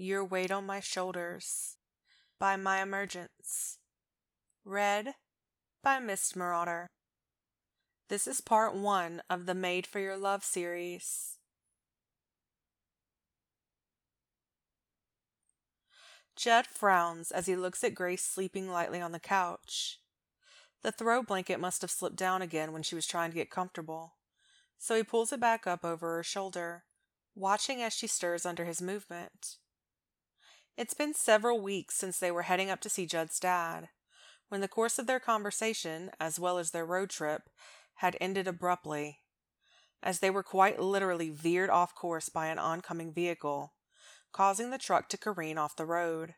Your Weight on My Shoulders by My Emergence. Read by Mist Marauder. This is part 1 of the Made for Your Love series. Judd frowns as he looks at Grace sleeping lightly on the couch. The throw blanket must have slipped down again when she was trying to get comfortable, so he pulls it back up over her shoulder, watching as she stirs under his movement. It's been several weeks since they were heading up to see Judd's dad, when the course of their conversation, as well as their road trip, had ended abruptly, as they were quite literally veered off course by an oncoming vehicle, causing the truck to careen off the road.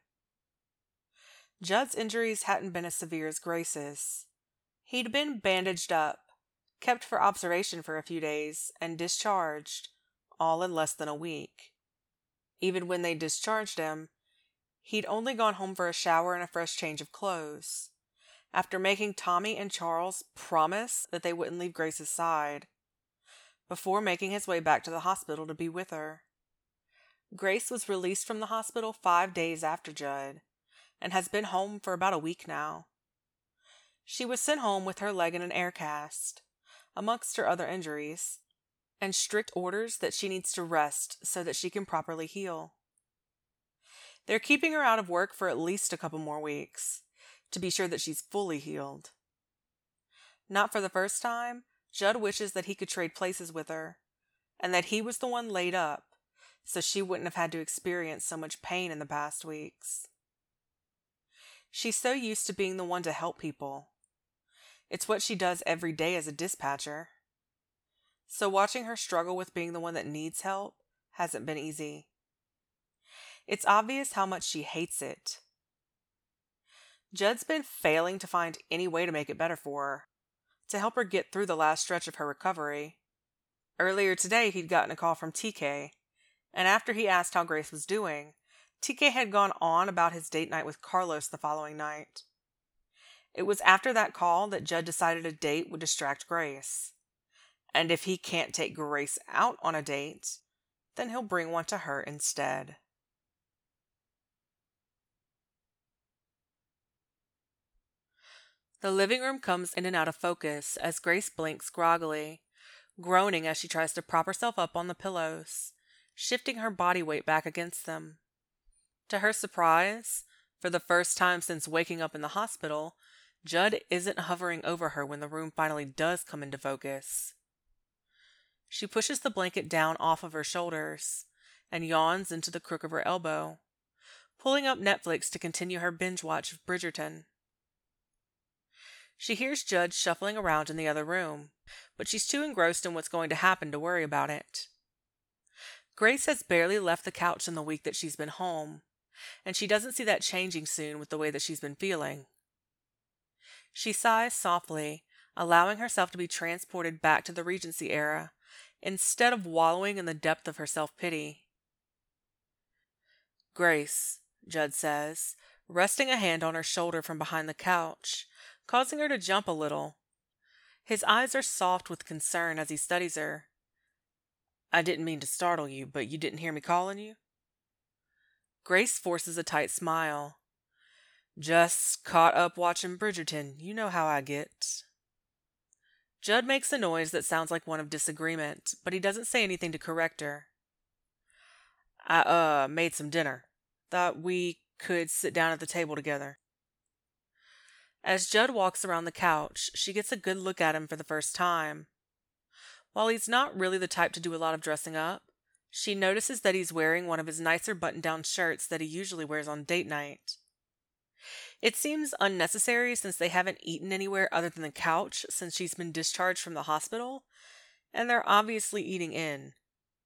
Judd's injuries hadn't been as severe as Grace's. He'd been bandaged up, kept for observation for a few days, and discharged, all in less than a week. Even when they discharged him, he'd only gone home for a shower and a fresh change of clothes, after making Tommy and Charles promise that they wouldn't leave Grace's side, before making his way back to the hospital to be with her. Grace was released from the hospital 5 days after Judd, and has been home for about a week now. She was sent home with her leg in an air cast, amongst her other injuries, and strict orders that she needs to rest so that she can properly heal. They're keeping her out of work for at least a couple more weeks, to be sure that she's fully healed. Not for the first time, Judd wishes that he could trade places with her, and that he was the one laid up, so she wouldn't have had to experience so much pain in the past weeks. She's so used to being the one to help people. It's what she does every day as a dispatcher. So watching her struggle with being the one that needs help hasn't been easy. It's obvious how much she hates it. Judd's been failing to find any way to make it better for her, to help her get through the last stretch of her recovery. Earlier today, he'd gotten a call from TK, and after he asked how Grace was doing, TK had gone on about his date night with Carlos the following night. It was after that call that Judd decided a date would distract Grace. And if he can't take Grace out on a date, then he'll bring one to her instead. The living room comes in and out of focus as Grace blinks groggily, groaning as she tries to prop herself up on the pillows, shifting her body weight back against them. To her surprise, for the first time since waking up in the hospital, Judd isn't hovering over her when the room finally does come into focus. She pushes the blanket down off of her shoulders and yawns into the crook of her elbow, pulling up Netflix to continue her binge watch of Bridgerton. She hears Judd shuffling around in the other room, but she's too engrossed in what's going to happen to worry about it. Grace has barely left the couch in the week that she's been home, and she doesn't see that changing soon with the way that she's been feeling. She sighs softly, allowing herself to be transported back to the Regency era, instead of wallowing in the depth of her self-pity. "Grace," Judd says, resting a hand on her shoulder from behind the couch, causing her to jump a little. His eyes are soft with concern as he studies her. "I didn't mean to startle you, but you didn't hear me calling you?" Grace forces a tight smile. "Just caught up watching Bridgerton. You know how I get." Judd makes a noise that sounds like one of disagreement, but he doesn't say anything to correct her. "I made some dinner. Thought we could sit down at the table together." As Judd walks around the couch, she gets a good look at him for the first time. While he's not really the type to do a lot of dressing up, she notices that he's wearing one of his nicer button-down shirts that he usually wears on date night. It seems unnecessary since they haven't eaten anywhere other than the couch since she's been discharged from the hospital, and they're obviously eating in.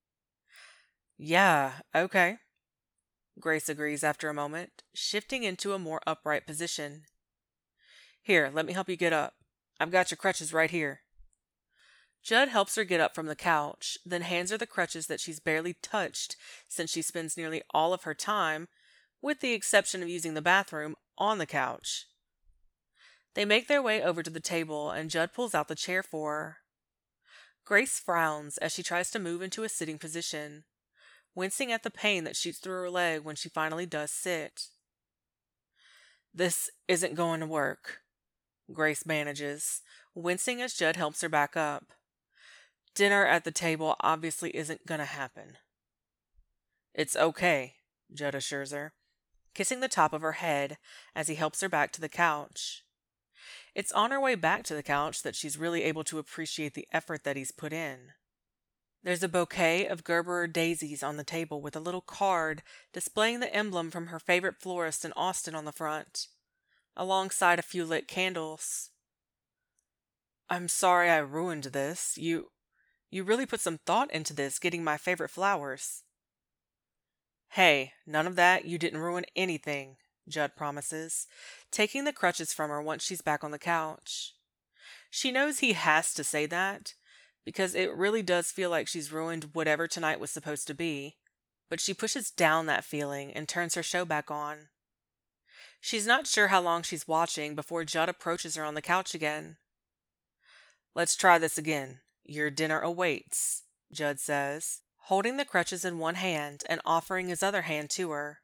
"Yeah, okay," Grace agrees after a moment, shifting into a more upright position. "Here, let me help you get up. I've got your crutches right here." Judd helps her get up from the couch, then hands her the crutches that she's barely touched since she spends nearly all of her time, with the exception of using the bathroom, on the couch. They make their way over to the table, and Judd pulls out the chair for her. Grace frowns as she tries to move into a sitting position, wincing at the pain that shoots through her leg when she finally does sit. "This isn't going to work," Grace manages, wincing as Judd helps her back up. "Dinner at the table obviously isn't going to happen." "It's okay," Judd assures her, kissing the top of her head as he helps her back to the couch. It's on her way back to the couch that she's really able to appreciate the effort that he's put in. There's a bouquet of Gerber daisies on the table with a little card displaying the emblem from her favorite florist in Austin on the front, alongside a few lit candles. "I'm sorry I ruined this. You really put some thought into this, getting my favorite flowers." "Hey, none of that. You didn't ruin anything," Judd promises, taking the crutches from her once she's back on the couch. She knows he has to say that, because it really does feel like she's ruined whatever tonight was supposed to be, but she pushes down that feeling and turns her show back on. She's not sure how long she's watching before Judd approaches her on the couch again. "Let's try this again. Your dinner awaits," Judd says, holding the crutches in one hand and offering his other hand to her.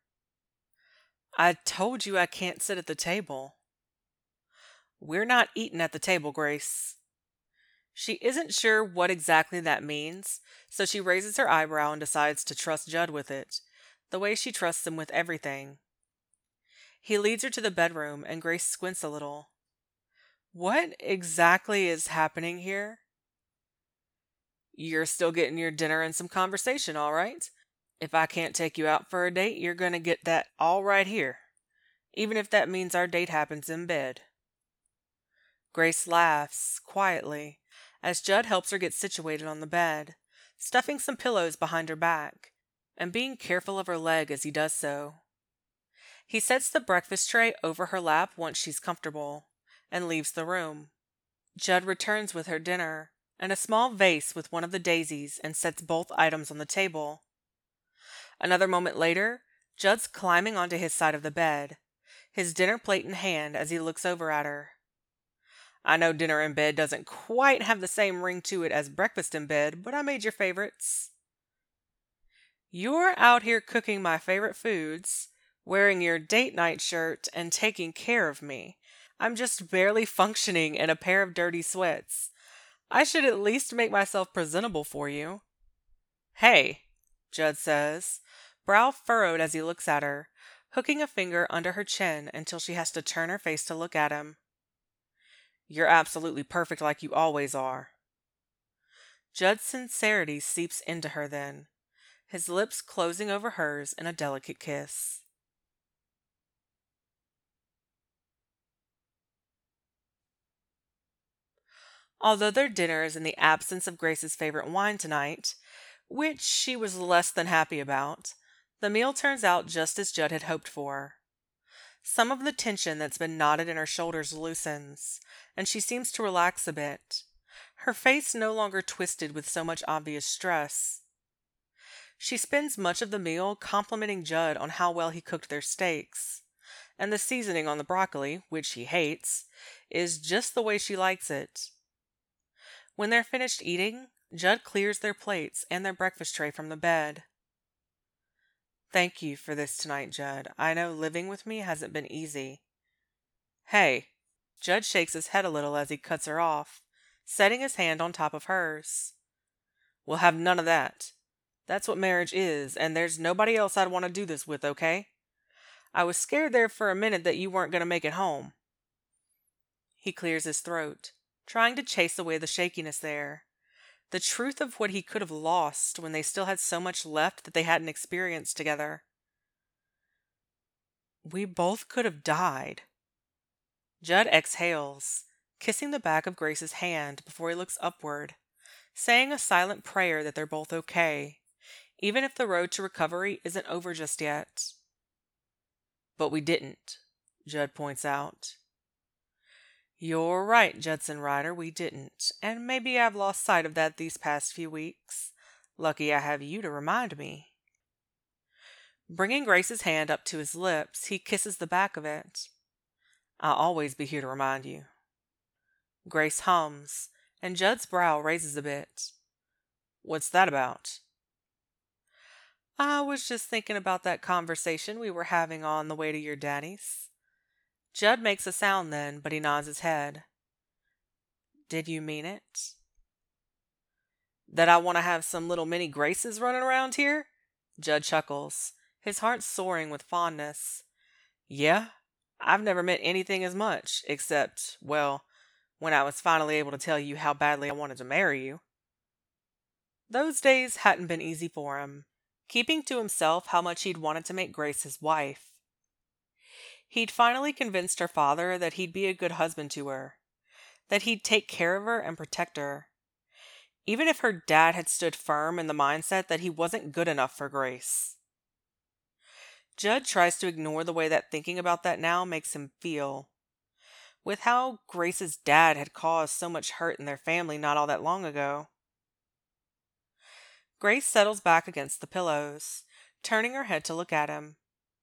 "I told you I can't sit at the table." "We're not eating at the table, Grace." She isn't sure what exactly that means, so she raises her eyebrow and decides to trust Judd with it, the way she trusts him with everything. He leads her to the bedroom, and Grace squints a little. "What exactly is happening here?" "You're still getting your dinner and some conversation, all right. If I can't take you out for a date, you're going to get that all right here, even if that means our date happens in bed." Grace laughs, quietly, as Judd helps her get situated on the bed, stuffing some pillows behind her back, and being careful of her leg as he does so. He sets the breakfast tray over her lap once she's comfortable, and leaves the room. Judd returns with her dinner, and a small vase with one of the daisies, and sets both items on the table. Another moment later, Judd's climbing onto his side of the bed, his dinner plate in hand as he looks over at her. "I know dinner in bed doesn't quite have the same ring to it as breakfast in bed, but I made your favorites." "You're out here cooking my favorite foods, wearing your date night shirt, and taking care of me. I'm just barely functioning in a pair of dirty sweats. I should at least make myself presentable for you." "Hey," Judd says, brow furrowed as he looks at her, hooking a finger under her chin until she has to turn her face to look at him. "You're absolutely perfect like you always are." Judd's sincerity seeps into her then, his lips closing over hers in a delicate kiss. Although their dinner is in the absence of Grace's favorite wine tonight, which she was less than happy about, the meal turns out just as Judd had hoped for. Some of the tension that's been knotted in her shoulders loosens, and she seems to relax a bit, her face no longer twisted with so much obvious stress. She spends much of the meal complimenting Judd on how well he cooked their steaks, and the seasoning on the broccoli, which he hates, is just the way she likes it. When they're finished eating, Judd clears their plates and their breakfast tray from the bed. "Thank you for this tonight, Judd. I know living with me hasn't been easy." "Hey." Judd shakes his head a little as he cuts her off, setting his hand on top of hers. "We'll have none of that. That's what marriage is, and there's nobody else I'd want to do this with, okay? I was scared there for a minute that you weren't going to make it home." He clears his throat, trying to chase away the shakiness there, the truth of what he could have lost when they still had so much left that they hadn't experienced together. "We both could have died." Judd exhales, kissing the back of Grace's hand before he looks upward, saying a silent prayer that they're both okay, even if the road to recovery isn't over just yet. "But we didn't," Judd points out. "You're right, Judson Ryder, we didn't, and maybe I've lost sight of that these past few weeks. Lucky I have you to remind me." Bringing Grace's hand up to his lips, he kisses the back of it. "I'll always be here to remind you." Grace hums, and Judd's brow raises a bit. "What's that about?" I was just thinking about that conversation we were having on the way to your daddy's. Judd makes a sound then, but he nods his head. Did you mean it? That I want to have some little mini Graces running around here? Judd chuckles, his heart soaring with fondness. Yeah, I've never meant anything as much, except, well, when I was finally able to tell you how badly I wanted to marry you. Those days hadn't been easy for him, keeping to himself how much he'd wanted to make Grace his wife. He'd finally convinced her father that he'd be a good husband to her, that he'd take care of her and protect her, even if her dad had stood firm in the mindset that he wasn't good enough for Grace. Judd tries to ignore the way that thinking about that now makes him feel, with how Grace's dad had caused so much hurt in their family not all that long ago. Grace settles back against the pillows, turning her head to look at him.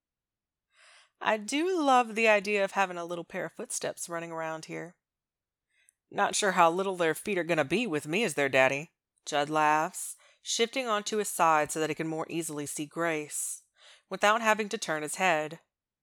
I do love the idea of having a little pair of footsteps running around here. Not sure how little their feet are going to be with me as their daddy. Judd laughs, shifting onto his side so that he can more easily see Grace, without having to turn his head.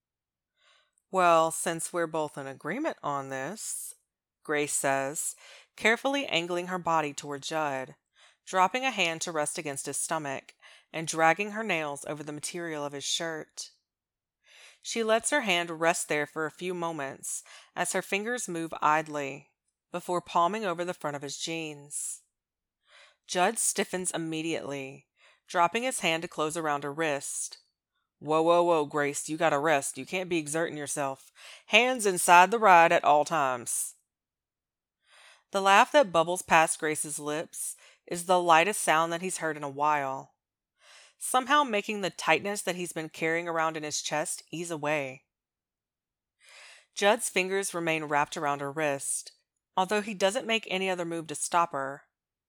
Well, since we're both in agreement on this, Grace says, carefully angling her body toward Judd, dropping a hand to rest against his stomach, and dragging her nails over the material of his shirt. She lets her hand rest there for a few moments as her fingers move idly, before palming over the front of his jeans. Judd stiffens immediately, dropping his hand to close around her wrist. Whoa, whoa, whoa, Grace, you gotta rest. You can't be exerting yourself. Hands inside the ride at all times. The laugh that bubbles past Grace's lips is the lightest sound that he's heard in a while, somehow making the tightness that he's been carrying around in his chest ease away. Judd's fingers remain wrapped around her wrist, although he doesn't make any other move to stop her.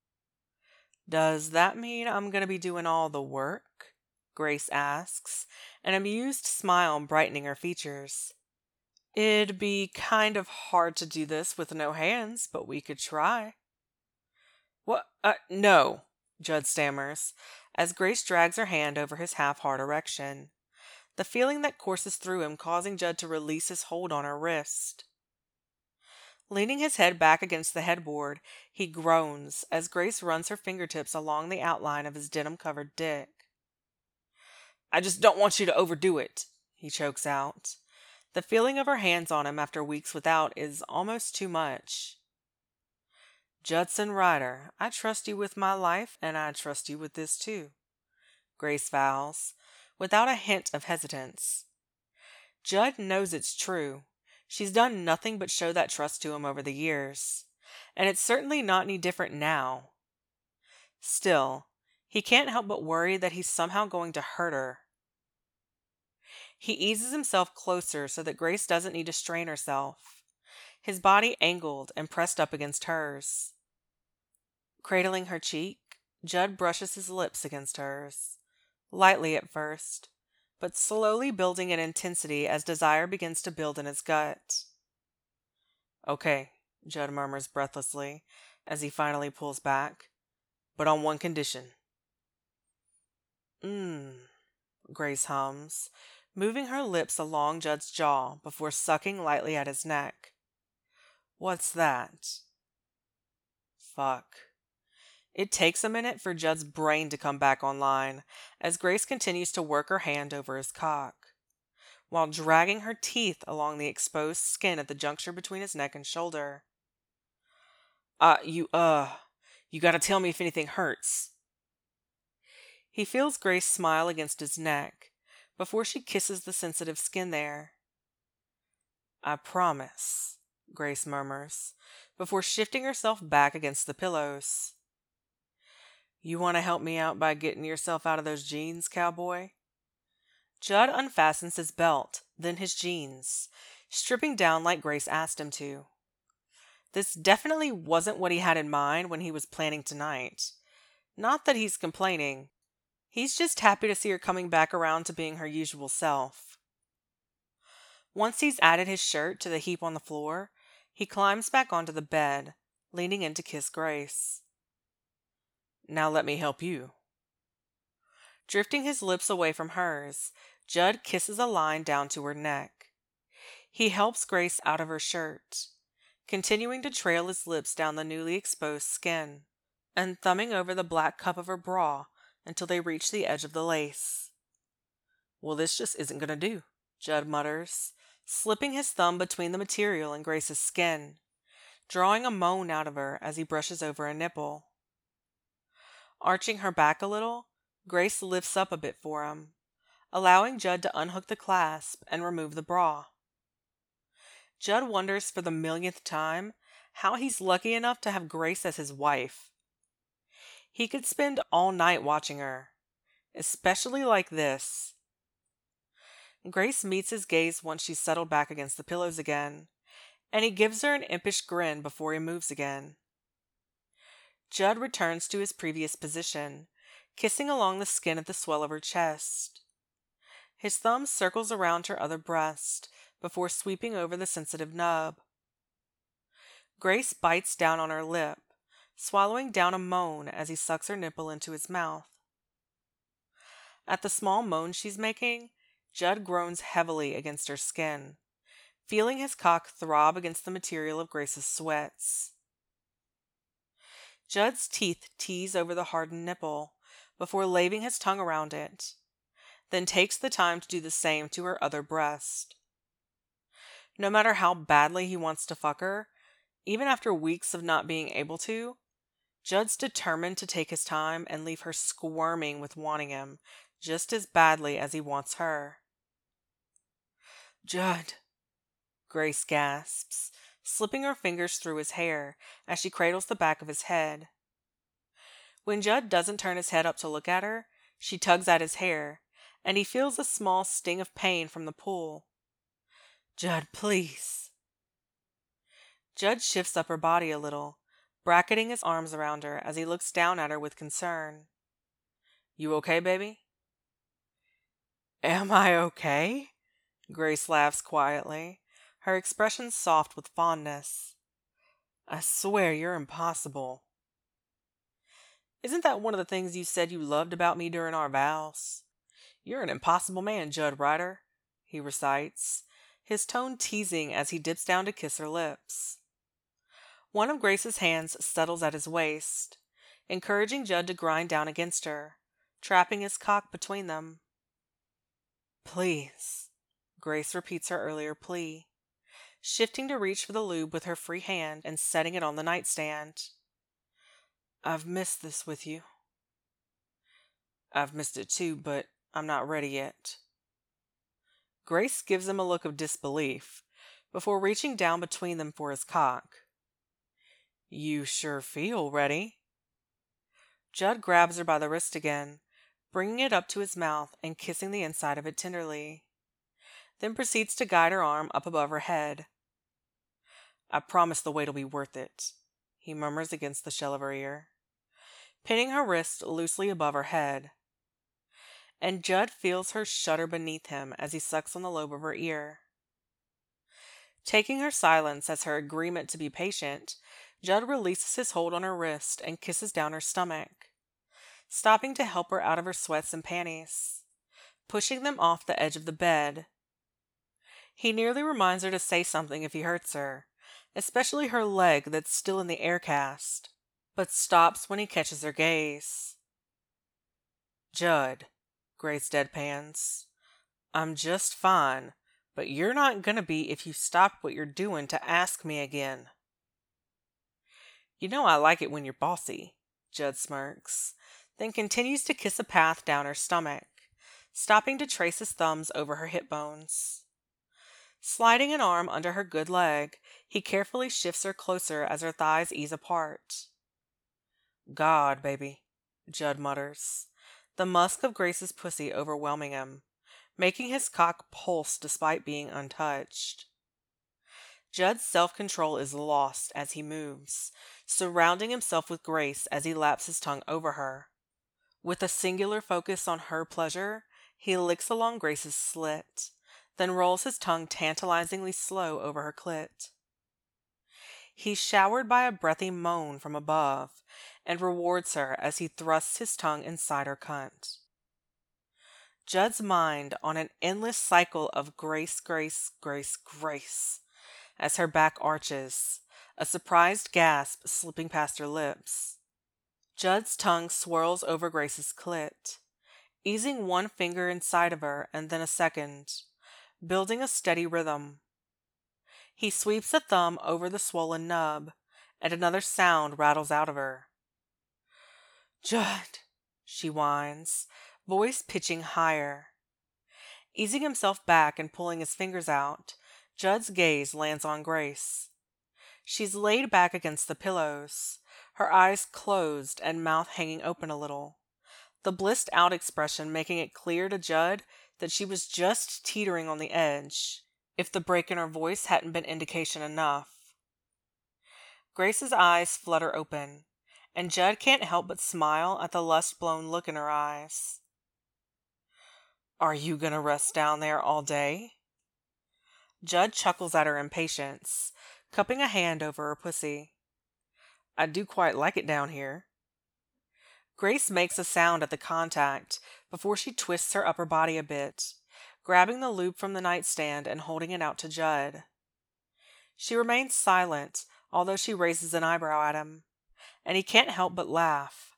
Does that mean I'm going to be doing all the work? Grace asks, an amused smile brightening her features. It'd be kind of hard to do this with no hands, but we could try. What? No, Judd stammers, as Grace drags her hand over his half-hard erection, the feeling that courses through him causing Judd to release his hold on her wrist. Leaning his head back against the headboard, he groans as Grace runs her fingertips along the outline of his denim-covered dick. I just don't want you to overdo it, he chokes out. The feeling of her hands on him after weeks without is almost too much. Judson Ryder, I trust you with my life, and I trust you with this too, Grace vows, without a hint of hesitance. Judd knows it's true. She's done nothing but show that trust to him over the years, and it's certainly not any different now. Still, he can't help but worry that he's somehow going to hurt her. He eases himself closer so that Grace doesn't need to strain herself, his body angled and pressed up against hers. Cradling her cheek, Judd brushes his lips against hers, lightly at first, but slowly building in intensity as desire begins to build in his gut. Okay, Judd murmurs breathlessly as he finally pulls back, but on one condition. Grace hums, moving her lips along Judd's jaw before sucking lightly at his neck. What's that? Fuck. It takes a minute for Judd's brain to come back online as Grace continues to work her hand over his cock, while dragging her teeth along the exposed skin at the juncture between his neck and shoulder. You gotta tell me if anything hurts. He feels Grace smile against his neck before she kisses the sensitive skin there. I promise, Grace murmurs, before shifting herself back against the pillows. You want to help me out by getting yourself out of those jeans, cowboy? Judd unfastens his belt, then his jeans, stripping down like Grace asked him to. This definitely wasn't what he had in mind when he was planning tonight. Not that he's complaining. He's just happy to see her coming back around to being her usual self. Once he's added his shirt to the heap on the floor, he climbs back onto the bed, leaning in to kiss Grace. Now let me help you. Drifting his lips away from hers, Judd kisses a line down to her neck. He helps Grace out of her shirt, continuing to trail his lips down the newly exposed skin, and thumbing over the black cup of her bra until they reach the edge of the lace. "Well, this just isn't going to do," Judd mutters, slipping his thumb between the material and Grace's skin, drawing a moan out of her as he brushes over a nipple. Arching her back a little, Grace lifts up a bit for him, allowing Judd to unhook the clasp and remove the bra. Judd wonders for the millionth time how he's lucky enough to have Grace as his wife. He could spend all night watching her, especially like this. Grace meets his gaze once she's settled back against the pillows again, and he gives her an impish grin before he moves again. Judd returns to his previous position, kissing along the skin at the swell of her chest. His thumb circles around her other breast before sweeping over the sensitive nub. Grace bites down on her lip, swallowing down a moan as he sucks her nipple into his mouth. At the small moan she's making, Judd groans heavily against her skin, feeling his cock throb against the material of Grace's sweats. Judd's teeth tease over the hardened nipple before laving his tongue around it, then takes the time to do the same to her other breast. No matter how badly he wants to fuck her, even after weeks of not being able to, Judd's determined to take his time and leave her squirming with wanting him just as badly as he wants her. "Judd," Grace gasps, slipping her fingers through his hair as she cradles the back of his head. When Judd doesn't turn his head up to look at her, she tugs at his hair, and he feels a small sting of pain from the pull. "Judd, please." Judd shifts up her body a little, bracketing his arms around her as he looks down at her with concern. "You okay, baby?" "Am I okay?" Grace laughs quietly, her expression soft with fondness. "I swear you're impossible." "Isn't that one of the things you said you loved about me during our vows? You're an impossible man, Judd Ryder," he recites, his tone teasing as he dips down to kiss her lips. One of Grace's hands settles at his waist, encouraging Judd to grind down against her, trapping his cock between them. "Please," Grace repeats her earlier plea, shifting to reach for the lube with her free hand and setting it on the nightstand. "I've missed this with you." "I've missed it too, but I'm not ready yet." Grace gives him a look of disbelief before reaching down between them for his cock. "You sure feel ready." Judd grabs her by the wrist again, bringing it up to his mouth and kissing the inside of it tenderly, then proceeds to guide her arm up above her head. "I promise the wait'll be worth it," he murmurs against the shell of her ear, pinning her wrist loosely above her head. And Judd feels her shudder beneath him as he sucks on the lobe of her ear. Taking her silence as her agreement to be patient, Judd releases his hold on her wrist and kisses down her stomach, stopping to help her out of her sweats and panties, pushing them off the edge of the bed. He nearly reminds her to say something if he hurts her, especially her leg that's still in the air cast, but stops when he catches her gaze. "Judd," Grace deadpans, "I'm just fine, but you're not gonna be if you stopped what you're doing to ask me again." "You know I like it when you're bossy," Judd smirks, then continues to kiss a path down her stomach, stopping to trace his thumbs over her hip bones. Sliding an arm under her good leg, he carefully shifts her closer as her thighs ease apart. "God, baby," Judd mutters, the musk of Grace's pussy overwhelming him, making his cock pulse despite being untouched. Judd's self-control is lost as he moves, surrounding himself with Grace as he laps his tongue over her. With a singular focus on her pleasure, he licks along Grace's slit, then rolls his tongue tantalizingly slow over her clit. He's showered by a breathy moan from above, and rewards her as he thrusts his tongue inside her cunt. Judd's mind on an endless cycle of grace, grace, grace, grace, as her back arches, a surprised gasp slipping past her lips. Judd's tongue swirls over Grace's clit, easing one finger inside of her and then a second, building a steady rhythm. He sweeps a thumb over the swollen nub, and another sound rattles out of her. Judd, she whines, voice pitching higher. Easing himself back and pulling his fingers out, Judd's gaze lands on Grace. She's laid back against the pillows, her eyes closed and mouth hanging open a little, the blissed out expression making it clear to Judd that she was just teetering on the edge, if the break in her voice hadn't been indication enough. Grace's eyes flutter open, and Judd can't help but smile at the lust-blown look in her eyes. Are you gonna rest down there all day? Judd chuckles at her impatience, cupping a hand over her pussy. I do quite like it down here. Grace makes a sound at the contact before she twists her upper body a bit, grabbing the lube from the nightstand and holding it out to Judd. She remains silent, although she raises an eyebrow at him, and he can't help but laugh.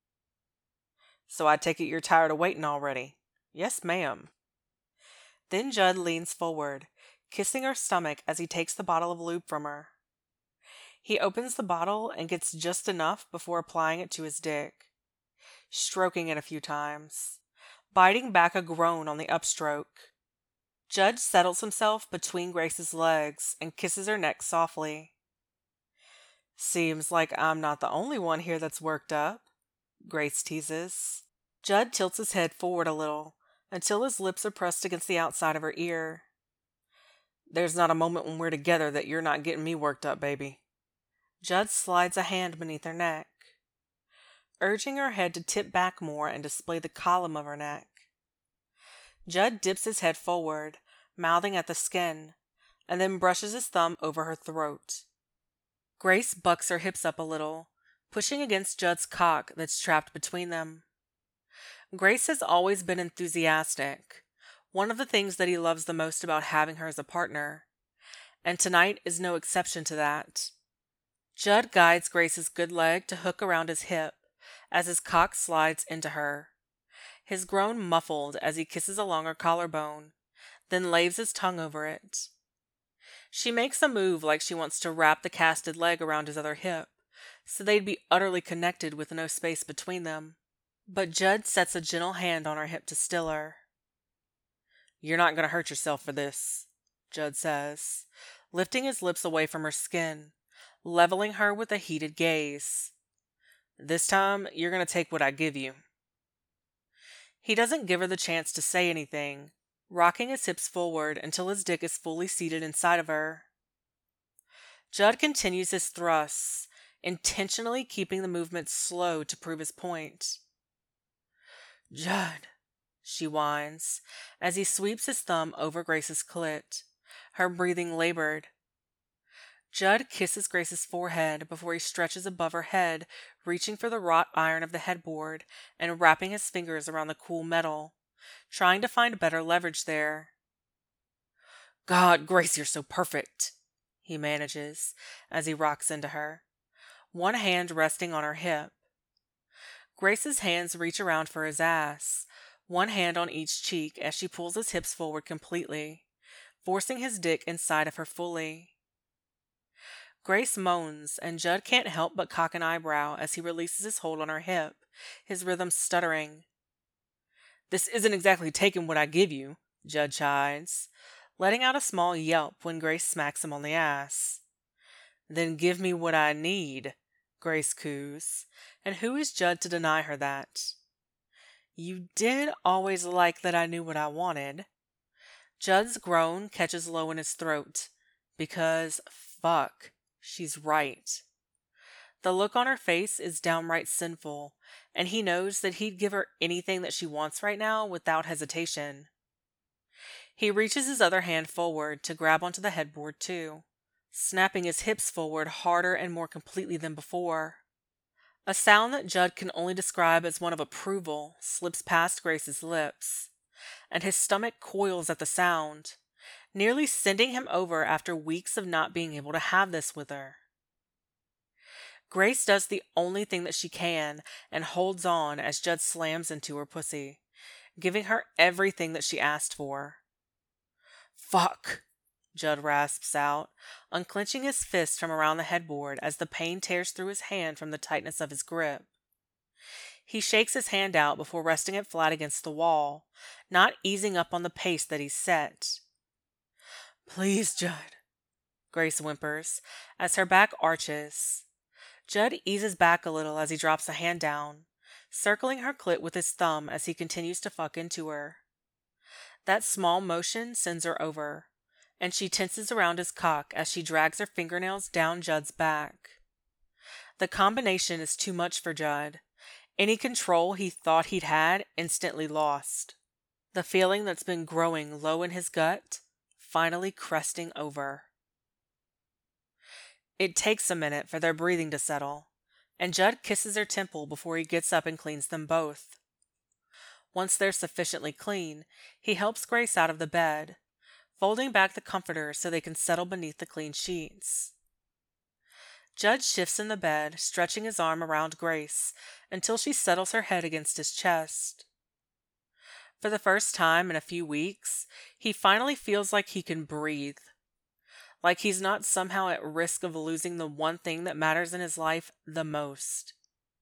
So I take it you're tired of waiting already? Yes, ma'am. Then Judd leans forward, kissing her stomach as he takes the bottle of lube from her. He opens the bottle and gets just enough before applying it to his dick, stroking it a few times, biting back a groan on the upstroke. Judd settles himself between Grace's legs and kisses her neck softly. Seems like I'm not the only one here that's worked up, Grace teases. Judd tilts his head forward a little, until his lips are pressed against the outside of her ear. There's not a moment when we're together that you're not getting me worked up, baby. Judd slides a hand beneath her neck, urging her head to tip back more and display the column of her neck. Judd dips his head forward, mouthing at the skin, and then brushes his thumb over her throat. Grace bucks her hips up a little, pushing against Judd's cock that's trapped between them. Grace has always been enthusiastic, one of the things that he loves the most about having her as a partner, and tonight is no exception to that. Judd guides Grace's good leg to hook around his hip as his cock slides into her, his groan muffled as he kisses along her collarbone, then lays his tongue over it. She makes a move like she wants to wrap the casted leg around his other hip, so they'd be utterly connected with no space between them. But Judd sets a gentle hand on her hip to still her. You're not going to hurt yourself for this, Judd says, lifting his lips away from her skin, leveling her with a heated gaze. This time, you're going to take what I give you. He doesn't give her the chance to say anything, rocking his hips forward until his dick is fully seated inside of her. Judd continues his thrusts, intentionally keeping the movement slow to prove his point. Judd, she whines, as he sweeps his thumb over Grace's clit, her breathing labored. Judd kisses Grace's forehead before he stretches above her head, reaching for the wrought iron of the headboard and wrapping his fingers around the cool metal, trying to find better leverage there. God, Grace, you're so perfect, he manages as he rocks into her, one hand resting on her hip. Grace's hands reach around for his ass, one hand on each cheek as she pulls his hips forward completely, forcing his dick inside of her fully. Grace moans, and Judd can't help but cock an eyebrow as he releases his hold on her hip, his rhythm stuttering. This isn't exactly taking what I give you, Judd chides, letting out a small yelp when Grace smacks him on the ass. Then give me what I need, Grace coos, and who is Judd to deny her that? You did always like that I knew what I wanted. Judd's groan catches low in his throat, because, fuck, she's right. The look on her face is downright sinful, and he knows that he'd give her anything that she wants right now without hesitation. He reaches his other hand forward to grab onto the headboard too, snapping his hips forward harder and more completely than before. A sound that Judd can only describe as one of approval slips past Grace's lips, and his stomach coils at the sound, nearly sending him over after weeks of not being able to have this with her. Grace does the only thing that she can and holds on as Judd slams into her pussy, giving her everything that she asked for. "Fuck," Judd rasps out, unclenching his fist from around the headboard as the pain tears through his hand from the tightness of his grip. He shakes his hand out before resting it flat against the wall, not easing up on the pace that he's set. "Please, Judd," Grace whimpers, as her back arches. Judd eases back a little as he drops the hand down, circling her clit with his thumb as he continues to fuck into her. That small motion sends her over, and she tenses around his cock as she drags her fingernails down Judd's back. The combination is too much for Judd. Any control he thought he'd had instantly lost. The feeling that's been growing low in his gut finally cresting over. It takes a minute for their breathing to settle, and Judd kisses her temple before he gets up and cleans them both. Once they're sufficiently clean, he helps Grace out of the bed, folding back the comforter so they can settle beneath the clean sheets. Judd shifts in the bed, stretching his arm around Grace until she settles her head against his chest. For the first time in a few weeks, he finally feels like he can breathe. Like he's not somehow at risk of losing the one thing that matters in his life the most.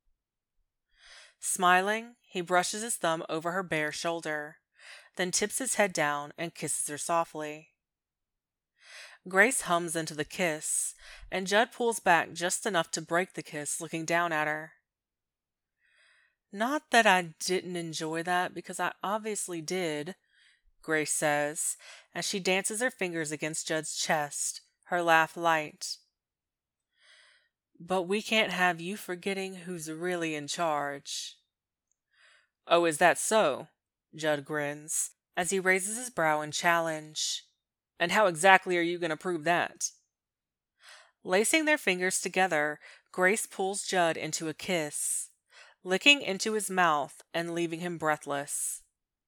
Smiling, he brushes his thumb over her bare shoulder, then tips his head down and kisses her softly. Grace hums into the kiss, and Judd pulls back just enough to break the kiss, looking down at her. "Not that I didn't enjoy that, because I obviously did," Grace says, as she dances her fingers against Judd's chest, her laugh light. "But we can't have you forgetting who's really in charge." "Oh, is that so?" Judd grins, as he raises his brow in challenge. "And how exactly are you going to prove that?" Lacing their fingers together, Grace pulls Judd into a kiss, licking into his mouth and leaving him breathless.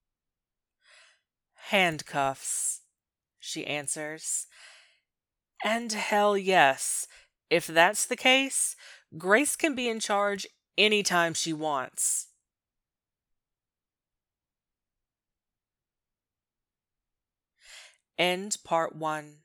"Handcuffs," she answers. "And hell yes, if that's the case, Grace can be in charge anytime she wants." End part 1.